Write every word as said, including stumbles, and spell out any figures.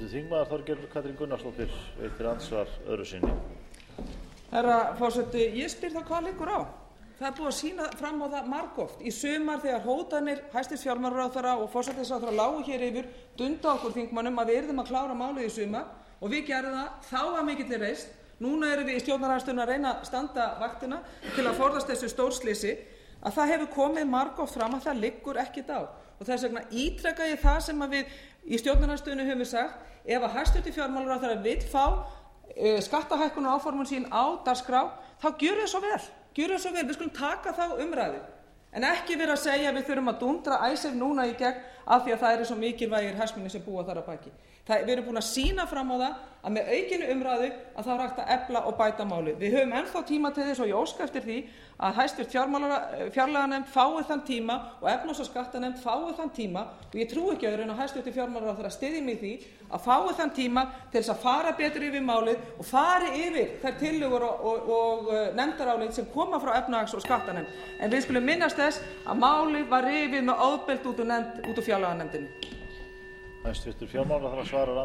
Háttvirtur þingmaður Þorgerður Katrín Gunnarsdóttir veitir andsvar öðru sinni. Herra forseti, ég spyr það hvað liggur á. Það er búið að sýna fram á það margoft. Í sumar þegar hótanir hæstvirts fjármálaráðherra og forsætisráðherra lágu hér yfir dunda okkur þingmönnum að við yrðum að klára málið í sumar og við gerðum það þá að mikilli reisn. Núna erum við í stjórnarandstöðunni að reyna að standa vaktina til að forðast þessu stórslysi, að það hefur komið margoft fram að það liggur ekkert á. Og þess vegna ítreka ég það sem að við í stjórnarandstöðunni höfum sagt, ef að hæstvirtur fjármálaráðherra vill fá uh, skattahækkunar áformin sín á dagskrá, þá gjörið þið svo vel. Gjörið þið svo vel, við skulum taka þá umræðu. En ekki vera að segja að við þurfum að dundra Icesave núna í gegn af því að það eru svo mikilvægir hagsmunir sem búa þar að baki. Það, við erum búin að sýna fram á það að með aukinu umræðu að það er hægt að efla og bæta málið. Við höfum ennþá tíma til þess og ég óska eftir því að hæstvirt fjárlaganefnd fái þann tíma og efnahags- og skattanefnd fái þann tíma og ég trúi ekki öðru en að hæstvirtur fjármálaráðherra styðji mig í því að fái þann tíma til þess að fara betur yfir málið og fari yfir þær tillögur og, og, og nefndarálit sem koma frá efnahags- og skattanefnd. En við skulum minnast þess að málið var rifið með ofbeldi út úr, út úr fjárlaganefndinni. Hæstvirtur fjármálaráðherra svarar